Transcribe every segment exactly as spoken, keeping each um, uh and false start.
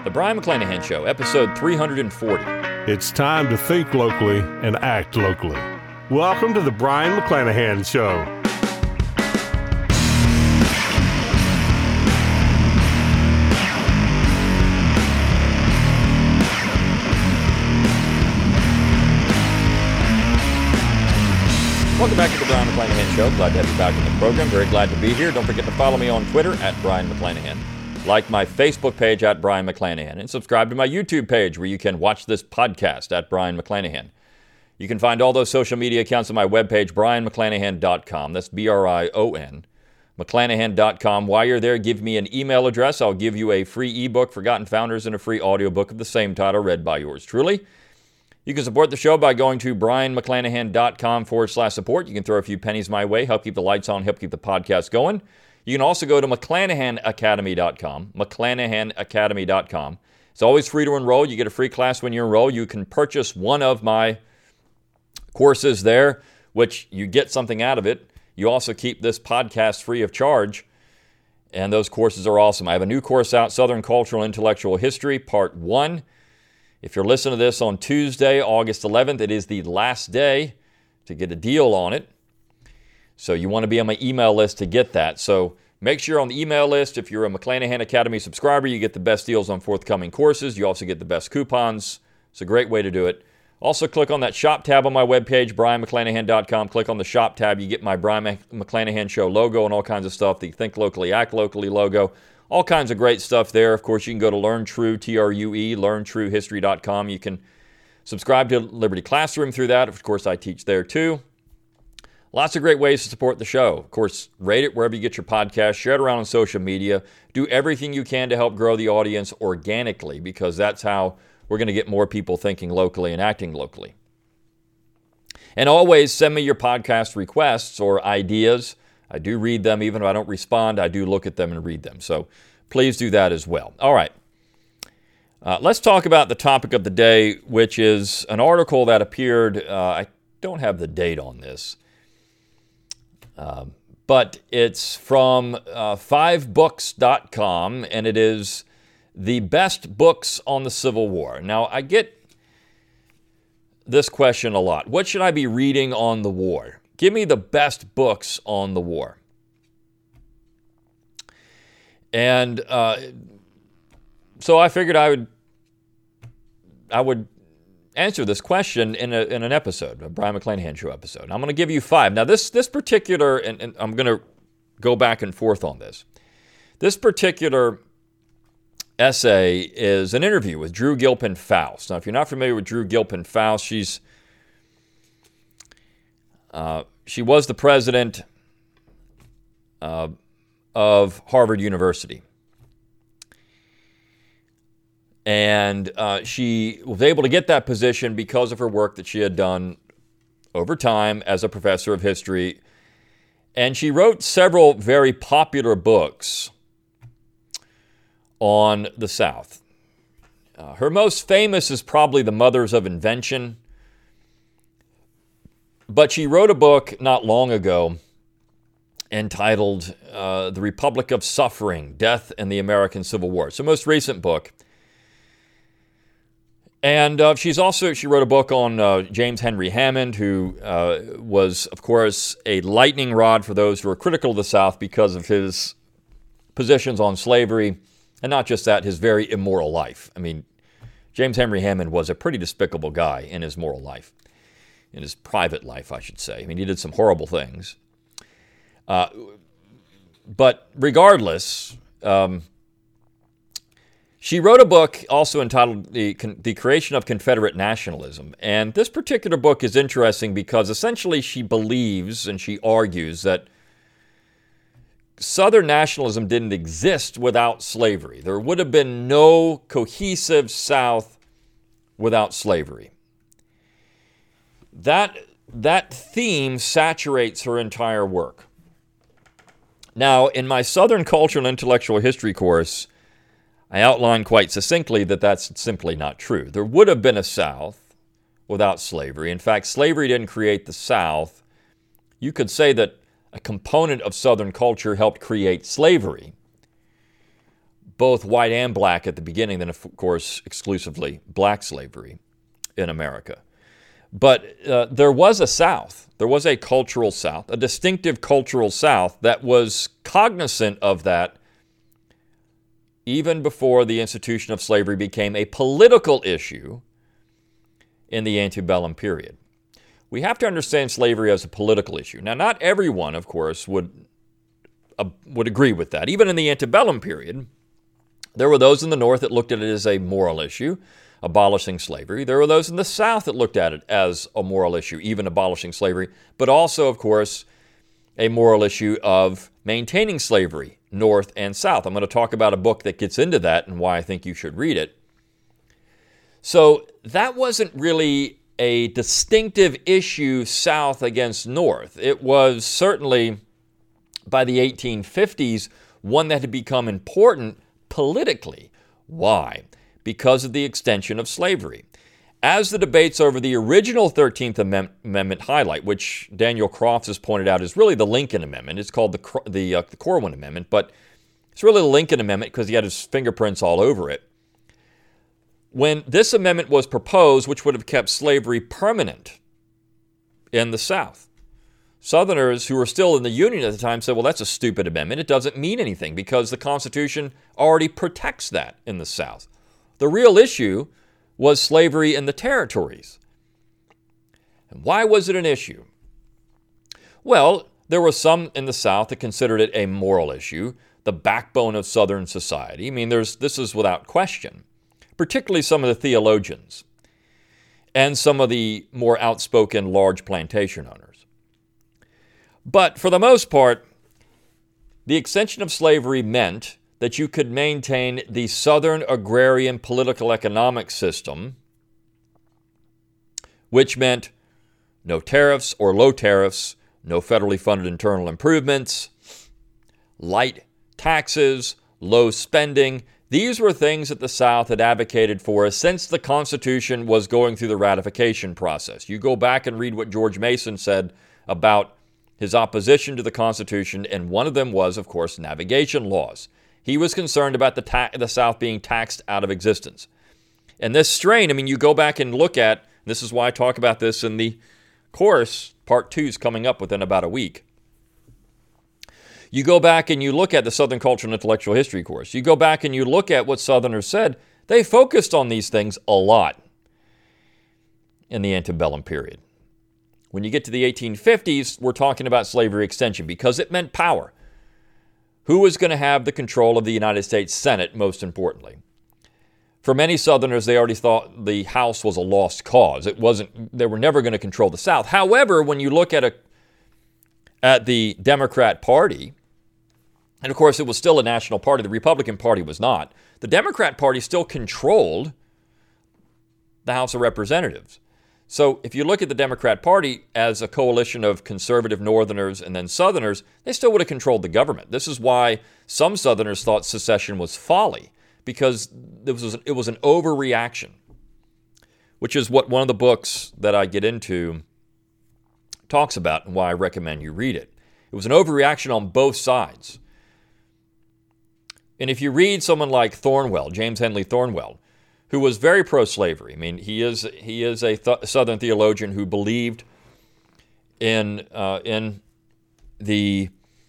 The Brion McClanahan Show, episode three hundred forty. It's time to think locally and act locally. Welcome to the Brion McClanahan Show. Welcome back to the Brion McClanahan Show. Glad to have you back in the program. Very glad to be here. Don't forget to follow me on Twitter at Brion McClanahan. Like my Facebook page at Brion McClanahan. And subscribe to my YouTube page where you can watch this podcast at Brion McClanahan. You can find all those social media accounts on my webpage, brion mcclanahan dot com. That's B R I O N, mcclanahan dot com. While you're there, give me an email address. I'll give you a free ebook, Forgotten Founders, and a free audiobook of the same title, read by yours truly. You can support the show by going to brion mcclanahan dot com forward slash support. You can throw a few pennies my way, help keep the lights on, help keep the podcast going. You can also go to mcclanahan academy dot com, mcclanahan academy dot com. It's always free to enroll. You get a free class when you enroll. You can purchase one of my courses there, which you get something out of it. You also keep this podcast free of charge, and those courses are awesome. I have a new course out, Southern Cultural and Intellectual History, Part one. If you're listening to this on Tuesday, August eleventh, it is the last day to get a deal on it. So you want to be on my email list to get that. So make sure you're on the email list. If you're a McClanahan Academy subscriber, you get the best deals on forthcoming courses. You also get the best coupons. It's a great way to do it. Also, click on that shop tab on my webpage, brion mcclanahan dot com. Click on the shop tab. You get my Brion McClanahan Show logo and all kinds of stuff. The Think Locally, Act Locally logo. All kinds of great stuff there. Of course, you can go to Learn True, T R U E, learn true history dot com. You can subscribe to Liberty Classroom through that. Of course, I teach there too. Lots of great ways to support the show. Of course, rate it wherever you get your podcast. Share it around on social media. Do everything you can to help grow the audience organically, because that's how we're going to get more people thinking locally and acting locally. And always send me your podcast requests or ideas. I do read them. Even if I don't respond, I do look at them and read them. So please do that as well. All right. Uh, let's talk about the topic of the day, which is an article that appeared. Uh, I don't have the date on this. Uh, but it's from uh, five books dot com, and it is the best books on the Civil War. Now, I get this question a lot. What should I be reading on the war? Give me the best books on the war. And uh, so I figured I would I would answer this question in, a, in an episode, a Brion McClanahan Show episode. I'm going to give you five. Now, this this particular, and, and I'm going to go back and forth on this. This particular essay is an interview with Drew Gilpin Faust. Now, if you're not familiar with Drew Gilpin Faust, she's uh, she was the president uh, of Harvard University. And uh, she was able to get that position because of her work that she had done over time as a professor of history. And she wrote several very popular books on the South. Uh, her most famous is probably The Mothers of Invention. But she wrote a book not long ago entitled uh, The Republic of Suffering, Death and the American Civil War. It's her most recent book. And uh, she's also, she wrote a book on uh, James Henry Hammond, who uh, was, of course, a lightning rod for those who are critical of the South because of his positions on slavery, and not just that, his very immoral life. I mean, James Henry Hammond was a pretty despicable guy in his moral life, in his private life, I should say. I mean, he did some horrible things. Uh, but regardless, um, she wrote a book also entitled the, the Creation of Confederate Nationalism. And this particular book is interesting because essentially she believes and she argues that Southern nationalism didn't exist without slavery. There would have been no cohesive South without slavery. That, that theme saturates her entire work. Now, in my Southern Cultural and Intellectual History course, I outlined quite succinctly that that's simply not true. There would have been a South without slavery. In fact, slavery didn't create the South. You could say that a component of Southern culture helped create slavery. both white and black at the beginning, then of course exclusively black slavery in America. But uh, there was a South, there was a cultural South, a distinctive cultural South that was cognizant of that even before the institution of slavery became a political issue in the antebellum period. We have to understand slavery as a political issue. Now, not everyone, of course, would, uh, would agree with that. Even in the antebellum period, there were those in the North that looked at it as a moral issue, abolishing slavery. There were those in the South that looked at it as a moral issue, even abolishing slavery, but also, of course, a moral issue of maintaining slavery, North and South. I'm going to talk about a book that gets into that and why I think you should read it. So that wasn't really a distinctive issue, South against North. It was certainly, by the eighteen fifties, one that had become important politically. Why? Because of the extension of slavery. As the debates over the original thirteenth Amendment highlight, which Daniel Crofts has pointed out is really the Lincoln Amendment. It's called the, the, uh, the Corwin Amendment, but it's really the Lincoln Amendment because he had his fingerprints all over it. When this amendment was proposed, which would have kept slavery permanent in the South, Southerners who were still in the Union at the time said, well, that's a stupid amendment. It doesn't mean anything because the Constitution already protects that in the South. The real issue was slavery in the territories. And why was it an issue? Well, there were some in the South that considered it a moral issue, the backbone of Southern society. I mean, there's this is without question, particularly some of the theologians and some of the more outspoken large plantation owners. But for the most part, the extension of slavery meant that you could maintain the Southern agrarian political economic system, which meant no tariffs or low tariffs, no federally funded internal improvements, light taxes, low spending. These were things that the South had advocated for since the Constitution was going through the ratification process. You go back and read what George Mason said about his opposition to the Constitution, and one of them was, of course, navigation laws. He was concerned about the, ta- the South being taxed out of existence. And this strain, I mean, you go back and look at, this is why I talk about this in the course, part two is coming up within about a week. You go back and you look at the Southern Cultural and Intellectual History course. You go back and you look at what Southerners said. They focused on these things a lot in the antebellum period. When you get to the eighteen fifties, we're talking about slavery extension because it meant power. Who was going to have the control of the United States Senate, most importantly? For many Southerners, they already thought the House was a lost cause. It wasn't, they were never going to control the South. However, when you look at a at the Democrat Party, and of course it was still a national party, the Republican Party was not, the Democrat Party still controlled the House of Representatives. So if you look at the Democrat Party as a coalition of conservative Northerners and then Southerners, they still would have controlled the government. This is why some Southerners thought secession was folly, because it was, it was an overreaction, which is what one of the books that I get into talks about and why I recommend you read it. It was an overreaction on both sides. And if you read someone like Thornwell, James Henley Thornwell, who was very pro-slavery. I mean, he is he is a th- Southern theologian who believed in uh, in the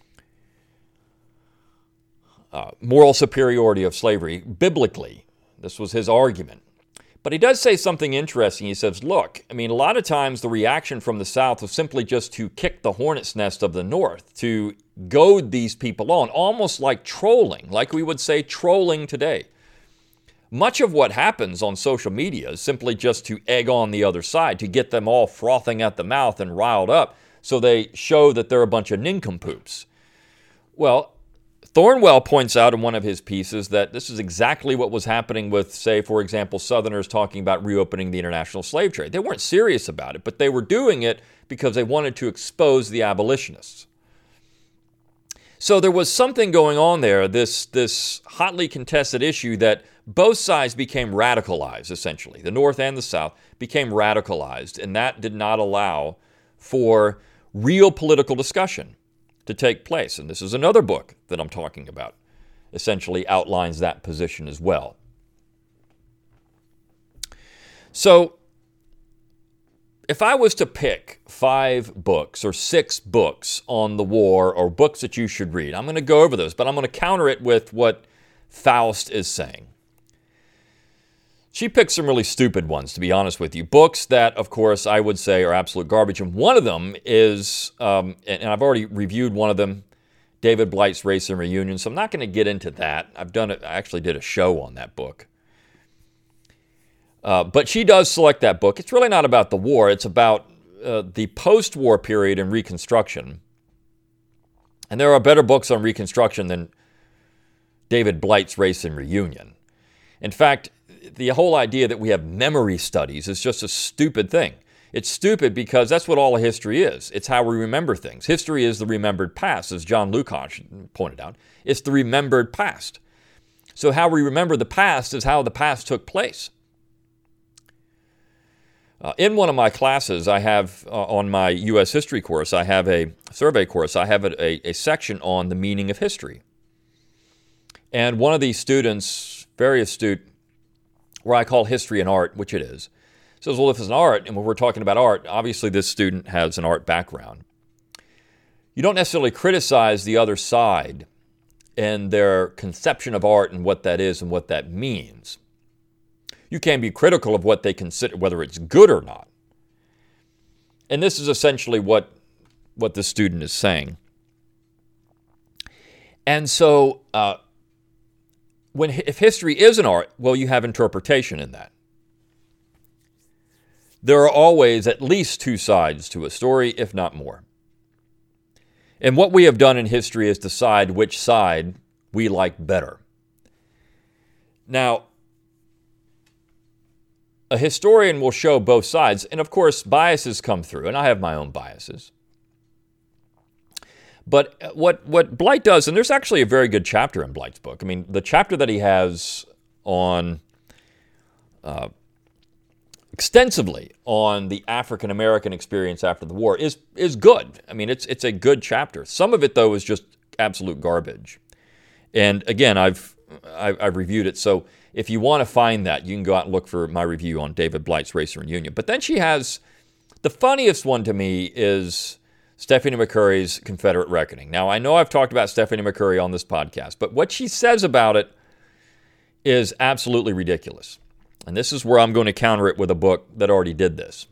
uh, moral superiority of slavery biblically. This was his argument. But he does say something interesting. He says, look, I mean, a lot of times the reaction from the South was simply just to kick the hornet's nest of the North, to goad these people on, almost like trolling, like we would say trolling today. Much of what happens on social media is simply just to egg on the other side, to get them all frothing at the mouth and riled up so they show that they're a bunch of nincompoops. Well, Thornwell points out in one of his pieces that this is exactly what was happening with, say, for example, Southerners talking about reopening the international slave trade. They weren't serious about it, but they were doing it because they wanted to expose the abolitionists. So there was something going on there, this, this hotly contested issue that both sides became radicalized, essentially. The North and the South became radicalized, and that did not allow for real political discussion to take place. And this is another book that I'm talking about. essentially outlines that position as well. So, if I was to pick five books or six books on the war or books that you should read, I'm going to go over those, but I'm going to counter it with what Faust is saying. She picked some really stupid ones, to be honest with you. Books that, of course, I would say are absolute garbage. And one of them is, um, and I've already reviewed one of them, David Blight's Race and Reunion, so I'm not going to get into that. I've done it, I actually did a show on that book. Uh, but she does select that book. It's really not about the war. It's about uh, the post-war period and Reconstruction. And there are better books on Reconstruction than David Blight's Race and Reunion. In fact, the whole idea that we have memory studies is just a stupid thing. It's stupid because that's what all of history is. It's how we remember things. History is the remembered past, as John Lukács pointed out. It's the remembered past. So how we remember the past is how the past took place. Uh, in one of my classes, I have, uh, on my U S history course, I have a survey course, I have a, a, a section on the meaning of history. And one of these students, very astute, where I call history an art, which it is, says, well, if it's an art, and when we're talking about art, obviously this student has an art background. You don't necessarily criticize the other side and their conception of art and what that is and what that means. You can be critical of what they consider, whether it's good or not. And this is essentially what, what the student is saying. And so, uh, when if history is an art, well, you have interpretation in that. There are always at least two sides to a story, if not more. And what we have done in history is decide which side we like better. Now, a historian will show both sides, and of course, biases come through, and I have my own biases. But what, what Blight does, and there's actually a very good chapter in Blight's book. I mean, the chapter that he has on, uh, extensively on the African-American experience after the war is is good. I mean, it's it's a good chapter. Some of it, though, is just absolute garbage. And again, I've I've, I've reviewed it, so if you want to find that, you can go out and look for my review on David Blight's Race and Reunion. But then she has, the funniest one to me is Stephanie McCurry's Confederate Reckoning. Now, I know I've talked about Stephanie McCurry on this podcast, but what she says about it is absolutely ridiculous. And this is where I'm going to counter it with a book that already did this.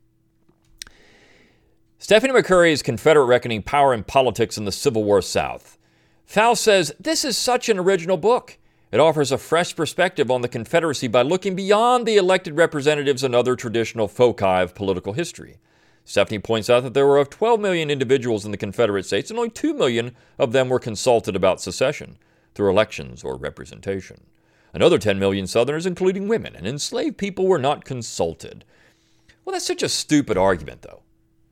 Stephanie McCurry's Confederate Reckoning, Power and Politics in the Civil War South. Faust says, this is such an original book. It offers a fresh perspective on the Confederacy by looking beyond the elected representatives and other traditional foci of political history. Stephanie points out that there were of twelve million individuals in the Confederate States, and only two million of them were consulted about secession through elections or representation. Another ten million Southerners, including women and enslaved people, were not consulted. Well, that's such a stupid argument, though.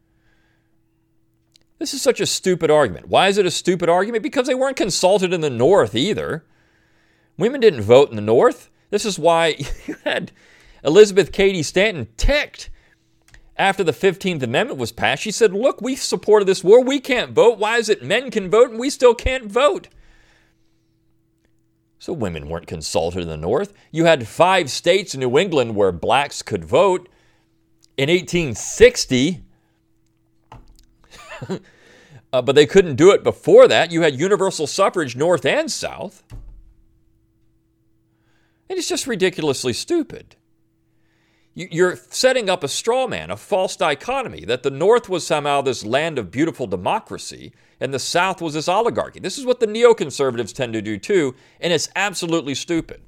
This is such a stupid argument. Why is it a stupid argument? Because they weren't consulted in the North either. Women didn't vote in the North. This is why you had Elizabeth Cady Stanton ticked after the fifteenth Amendment was passed. She said, look, we supported this war. We can't vote. Why is it men can vote and we still can't vote? So women weren't consulted in the North. You had five states in New England where blacks could vote. In eighteen sixty, uh, but they couldn't do it before that. You had universal suffrage North and South. And it's just ridiculously stupid. You're setting up a straw man, a false dichotomy, that the North was somehow this land of beautiful democracy and the South was this oligarchy. This is what the neoconservatives tend to do too, and it's absolutely stupid.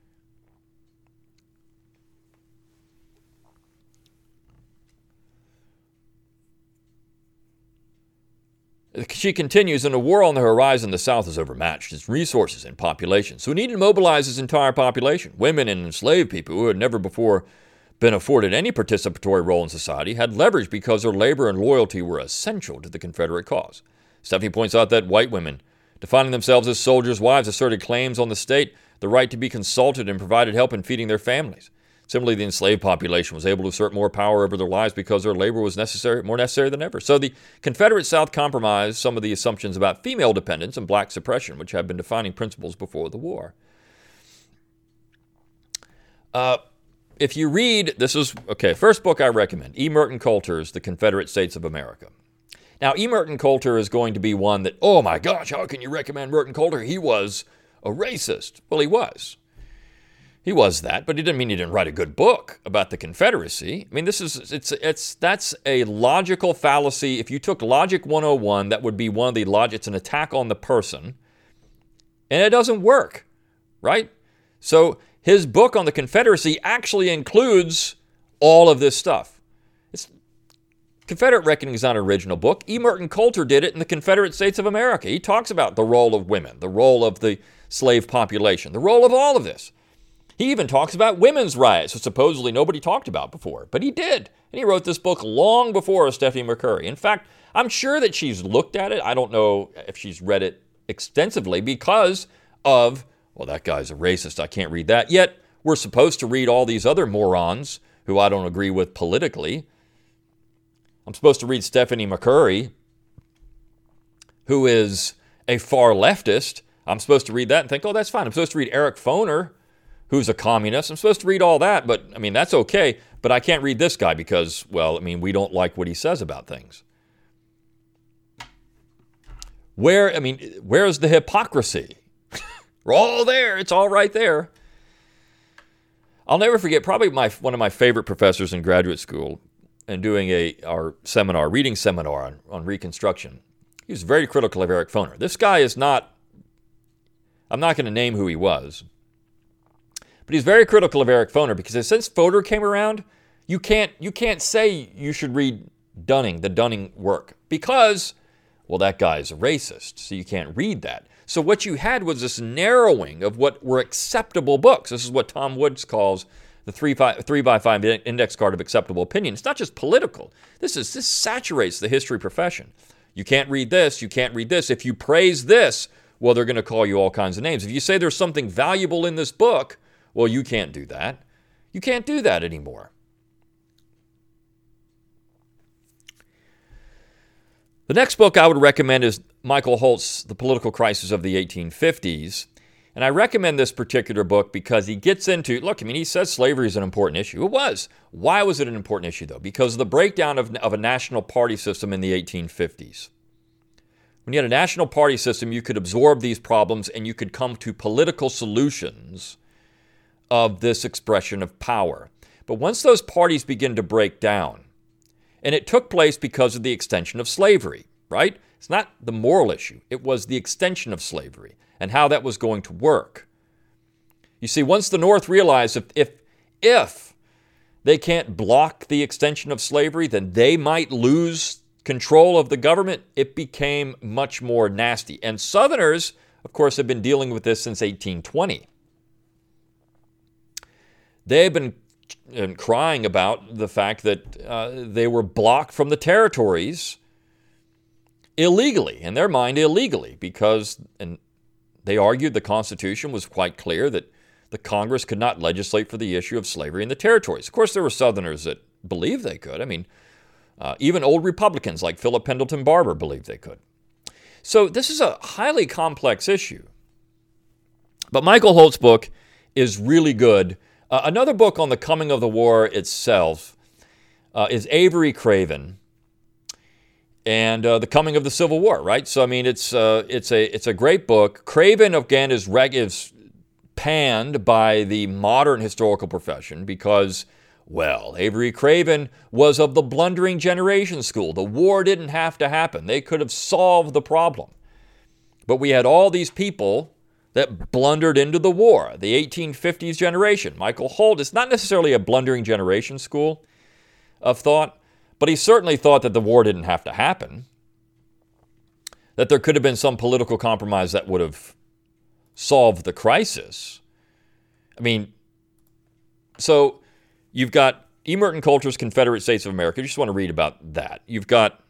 She continues, in a war on the horizon, the South is overmatched, its resources and population. So we need to mobilize its entire population. Women and enslaved people who had never before been afforded any participatory role in society had leverage because their labor and loyalty were essential to the Confederate cause. Stephanie points out that white women, defining themselves as soldiers' wives, asserted claims on the state, the right to be consulted and provided help in feeding their families. Similarly, the enslaved population was able to assert more power over their lives because their labor was necessary, more necessary than ever. So the Confederate South compromised some of the assumptions about female dependence and black suppression, which had been defining principles before the war. Uh, if you read, this is, okay, first book I recommend, E. Merton Coulter's The Confederate States of America. Now, E. Merton Coulter is going to be one that, oh my gosh, how can you recommend Merton Coulter? He was a racist. Well, he was. He was that, but he didn't mean he didn't write a good book about the Confederacy. I mean, this is, it's, it's, that's a logical fallacy. If you took Logic one oh one, that would be one of the logic, it's an attack on the person, and it doesn't work, right? So his book on the Confederacy actually includes all of this stuff. It's, Confederate Reckoning is not an original book. E. Merton Coulter did it in the Confederate States of America. He talks about the role of women, the role of the slave population, the role of all of this. He even talks about women's riots, which supposedly nobody talked about before, but he did. And he wrote this book long before Stephanie McCurry. In fact, I'm sure that she's looked at it. I don't know if she's read it extensively because of, well, that guy's a racist. I can't read that. Yet, we're supposed to read all these other morons who I don't agree with politically. I'm supposed to read Stephanie McCurry, who is a far leftist. I'm supposed to read that and think, oh, that's fine. I'm supposed to read Eric Foner, who's a communist. I'm supposed to read all that, but, I mean, that's okay. But I can't read this guy because, well, I mean, we don't like what he says about things. Where, I mean, where's the hypocrisy? We're all there. It's all right there. I'll never forget, probably my one of my favorite professors in graduate school and doing a our seminar, reading seminar on, on Reconstruction. He was very critical of Eric Foner. This guy is not, I'm not going to name who he was, but he's very critical of Eric Foner because since Foner came around, you can't you can't say you should read Dunning, the Dunning work, because, well, that guy's a racist, so you can't read that. So what you had was this narrowing of what were acceptable books. This is what Tom Woods calls the three, five, three by five index card of acceptable opinion. It's not just political. This is this saturates the history profession. You can't read this. You can't read this. If you praise this, well, they're going to call you all kinds of names. If you say there's something valuable in this book, well, you can't do that. You can't do that anymore. The next book I would recommend is Michael Holt's The Political Crisis of the eighteen fifties. And I recommend this particular book because he gets into, look, I mean, he says slavery is an important issue. It was. Why was it an important issue, though? Because of the breakdown of, of a national party system in the eighteen fifties. When you had a national party system, you could absorb these problems and you could come to political solutions of this expression of power. But once those parties begin to break down, and it took place because of the extension of slavery, right? It's not the moral issue. It was the extension of slavery and how that was going to work. You see, once the North realized if, if, if they can't block the extension of slavery, then they might lose control of the government, it became much more nasty. And Southerners, of course, have been dealing with this since eighteen twenty. They've been crying about the fact that uh, they were blocked from the territories illegally, in their mind illegally, because, and they argued the Constitution was quite clear that the Congress could not legislate for the issue of slavery in the territories. Of course, there were Southerners that believed they could. I mean, uh, even old Republicans like Philip Pendleton Barber believed they could. So this is a highly complex issue. But Michael Holt's book is really good. Uh, another book on the coming of the war itself uh, is Avery Craven and uh, the coming of the Civil War, right? So, I mean, it's uh, it's a it's a great book. Craven, again, is, reg- is panned by the modern historical profession because, well, Avery Craven was of the blundering generation school. The war didn't have to happen. They could have solved the problem. But we had all these people that blundered into the war, the eighteen fifties generation. Michael Holt is not necessarily a blundering generation school of thought, but he certainly thought that the war didn't have to happen, that there could have been some political compromise that would have solved the crisis. I mean, so you've got E. Merton Coulter's Confederate States of America. You just want to read about that. You've got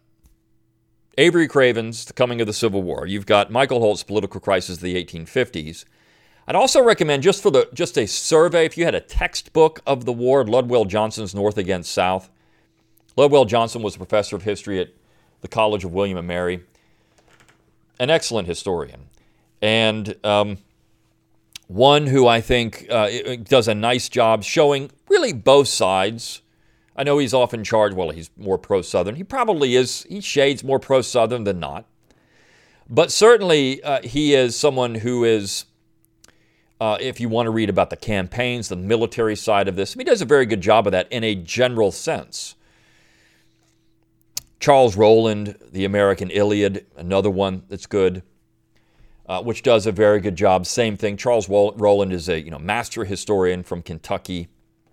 Avery Craven's The Coming of the Civil War. You've got Michael Holt's Political Crisis of the eighteen fifties. I'd also recommend, just for the just a survey, if you had a textbook of the war, Ludwell Johnson's North Against South. Ludwell Johnson was a professor of history at the College of William and Mary, an excellent historian, and um, one who I think uh, does a nice job showing really both sides. I know he's often charged, well, he's more pro-Southern. He probably is, he shades more pro-Southern than not. But certainly uh, he is someone who is, uh, if you want to read about the campaigns, the military side of this, he does a very good job of that in a general sense. Charles Rowland, The American Iliad, another one that's good, uh, which does a very good job. Same thing. Charles Rowland is a you know master historian from Kentucky.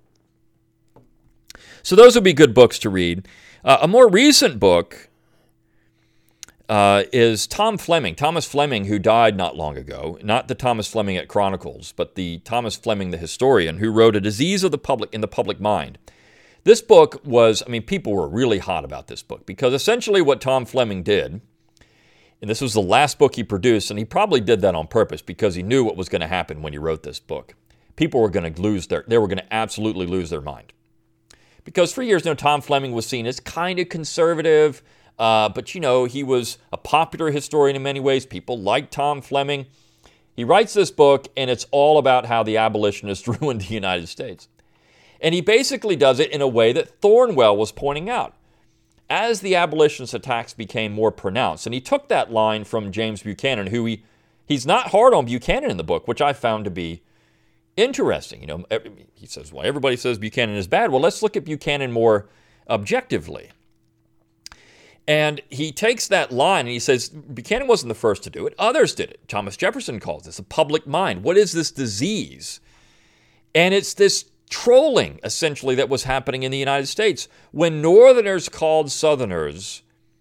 So those would be good books to read. Uh, a more recent book uh, is Tom Fleming, Thomas Fleming, who died not long ago. Not the Thomas Fleming at Chronicles, but the Thomas Fleming, the historian, who wrote A Disease of the Public in the Public Mind. This book was, I mean, people were really hot about this book because essentially what Tom Fleming did, and this was the last book he produced, and he probably did that on purpose because he knew what was going to happen when he wrote this book. People were going to lose their, they were going to absolutely lose their mind. Because for years, you know, Tom Fleming was seen as kind of conservative, uh, but, you know, he was a popular historian in many ways. People liked Tom Fleming. He writes this book, and it's all about how the abolitionists ruined the United States. And he basically does it in a way that Thornwell was pointing out. As the abolitionist attacks became more pronounced, and he took that line from James Buchanan, who he, he's not hard on Buchanan in the book, which I found to be interesting. You know, he says, well, everybody says Buchanan is bad. Well, let's look at Buchanan more objectively. And he takes that line and he says, Buchanan wasn't the first to do it. Others did it. Thomas Jefferson calls this a public mind. What is this disease? And it's this trolling, essentially, that was happening in the United States. When Northerners called Southerners,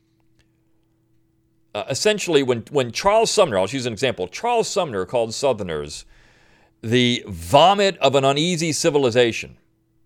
uh, essentially, when, when Charles Sumner, I'll use an example, Charles Sumner called Southerners the vomit of an uneasy civilization.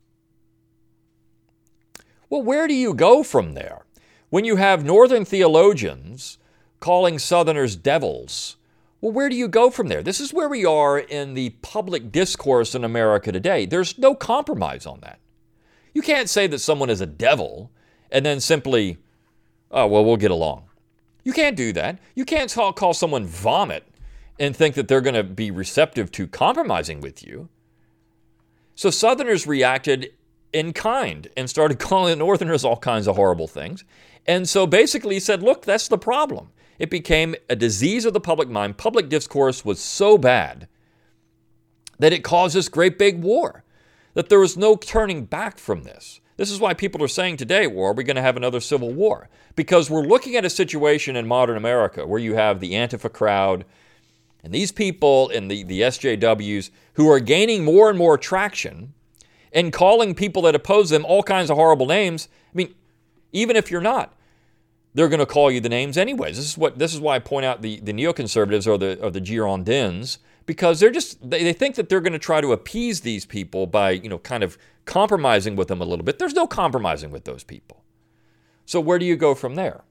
Well, where do you go from there? When you have Northern theologians calling Southerners devils, well, where do you go from there? This is where we are in the public discourse in America today. There's no compromise on that. You can't say that someone is a devil and then simply, oh, well, we'll get along. You can't do that. You can't call, call someone vomit and think that they're going to be receptive to compromising with you. So Southerners reacted in kind and started calling Northerners all kinds of horrible things. And so basically he said, look, that's the problem. It became a disease of the public mind. Public discourse was so bad that it caused this great big war, that there was no turning back from this. This is why people are saying today, well, are we going to have another civil war? Because we're looking at a situation in modern America where you have the Antifa crowd and these people and the, the S J Ws who are gaining more and more traction and calling people that oppose them all kinds of horrible names. I mean, even if you're not, they're going to call you the names anyways. This is what this is why I point out the, the neoconservatives or the or the Girondins, because they're just they, they think that they're going to try to appease these people by, you know, kind of compromising with them a little bit. There's no compromising with those people. So where do you go from there?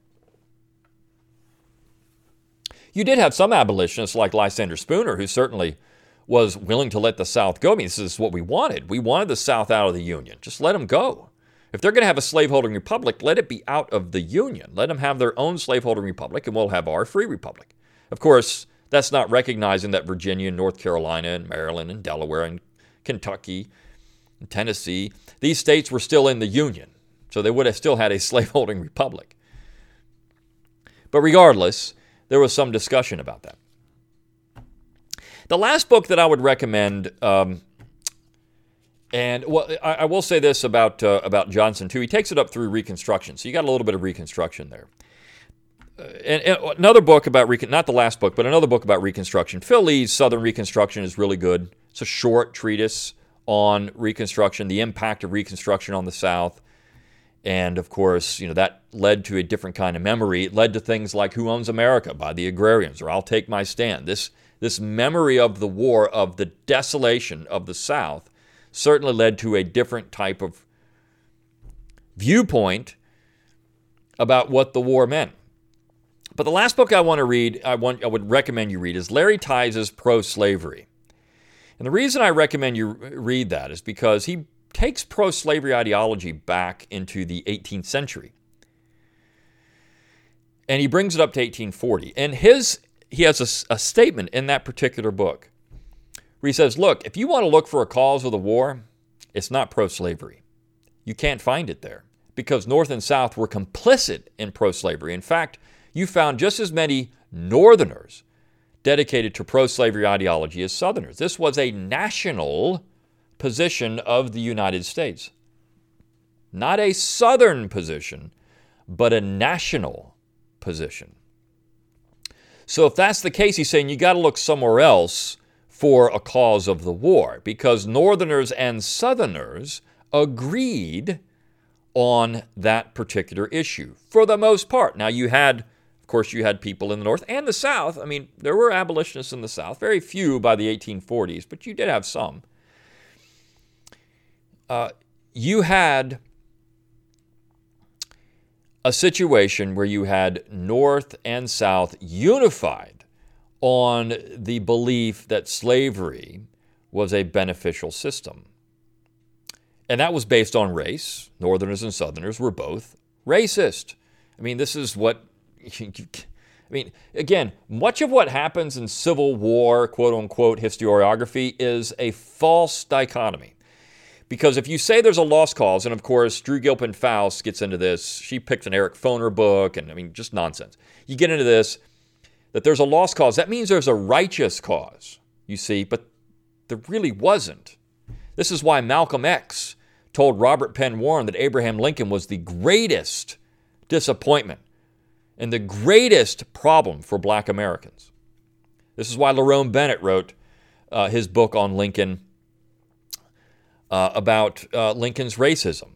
You did have some abolitionists like Lysander Spooner, who certainly was willing to let the South go. I mean, this is what we wanted. We wanted the South out of the Union. Just let them go. If they're going to have a slaveholding republic, let it be out of the Union. Let them have their own slaveholding republic, and we'll have our free republic. Of course, that's not recognizing that Virginia and North Carolina and Maryland and Delaware and Kentucky and Tennessee, these states were still in the Union, so they would have still had a slaveholding republic. But regardless, there was some discussion about that. The last book that I would recommend, um, and well, I, I will say this about uh, about Johnson too. He takes it up through Reconstruction, so you got a little bit of Reconstruction there. Uh, and, and another book about Recon, not the last book, but another book about Reconstruction. Phil Lee's Southern Reconstruction is really good. It's a short treatise on Reconstruction, the impact of Reconstruction on the South, and of course, you know that led to a different kind of memory. It led to things like Who Owns America by the Agrarians, or I'll Take My Stand. This this memory of the war, of the desolation of the South, certainly led to a different type of viewpoint about what the war meant. But the last book I want to read, I want, I would recommend you read, is Larry Tice's Pro-Slavery. And the reason I recommend you read that is because he takes pro-slavery ideology back into the eighteenth century. And he brings it up to eighteen forty. And his he has a, a statement in that particular book where he says, look, if you want to look for a cause of the war, it's not pro-slavery. You can't find it there because North and South were complicit in pro-slavery. In fact, you found just as many Northerners dedicated to pro-slavery ideology as Southerners. This was a national position of the United States. Not a Southern position, but a national position. So if that's the case, he's saying you got to look somewhere else for a cause of the war because Northerners and Southerners agreed on that particular issue for the most part. Now you had, of course, you had people in the North and the South. I mean, there were abolitionists in the South, very few by the eighteen forties, but you did have some. Uh, you had a situation where you had North and South unified on the belief that slavery was a beneficial system. And that was based on race. Northerners and Southerners were both racist. I mean, this is what, I mean, again, much of what happens in Civil War, quote unquote, historiography is a false dichotomy. Because if you say there's a lost cause, and of course, Drew Gilpin Faust gets into this, she picked an Eric Foner book, and I mean, just nonsense. You get into this, that there's a lost cause. That means there's a righteous cause, you see, but there really wasn't. This is why Malcolm X told Robert Penn Warren that Abraham Lincoln was the greatest disappointment and the greatest problem for black Americans. This is why Lerone Bennett wrote uh, his book on Lincoln, Uh, about uh, Lincoln's racism.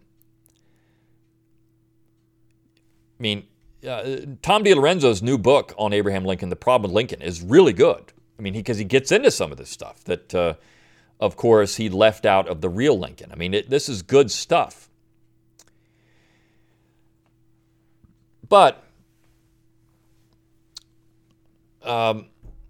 I mean, uh, Tom DiLorenzo's new book on Abraham Lincoln, The Problem with Lincoln, is really good. I mean, because he, he gets into some of this stuff that, uh, of course, he left out of the real Lincoln. I mean, it, this is good stuff. But um,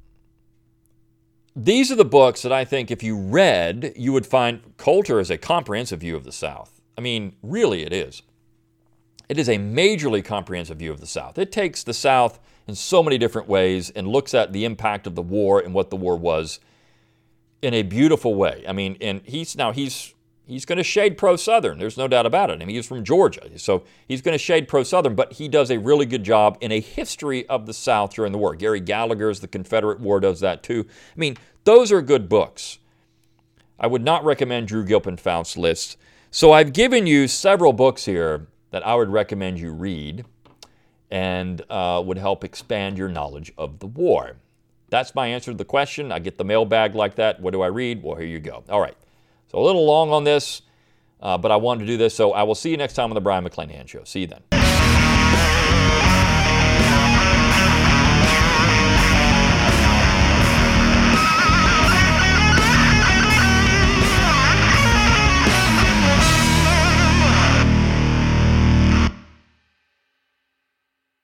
these are the books that I think if you read, you would find Coulter is a comprehensive view of the South. I mean, really it is. It is a majorly comprehensive view of the South. It takes the South in so many different ways and looks at the impact of the war and what the war was in a beautiful way. I mean, and he's now he's he's going to shade pro-Southern. There's no doubt about it. I mean, he's from Georgia, so he's going to shade pro-Southern, but he does a really good job in a history of the South during the war. Gary Gallagher's The Confederate War does that too. I mean, those are good books. I would not recommend Drew Gilpin Faust's list. So I've given you several books here that I would recommend you read and uh, would help expand your knowledge of the war. That's my answer to the question. I get the mailbag like that. What do I read? Well, here you go. All right. So a little long on this, uh, but I wanted to do this. So I will see you next time on the Brion McClanahan Show. See you then.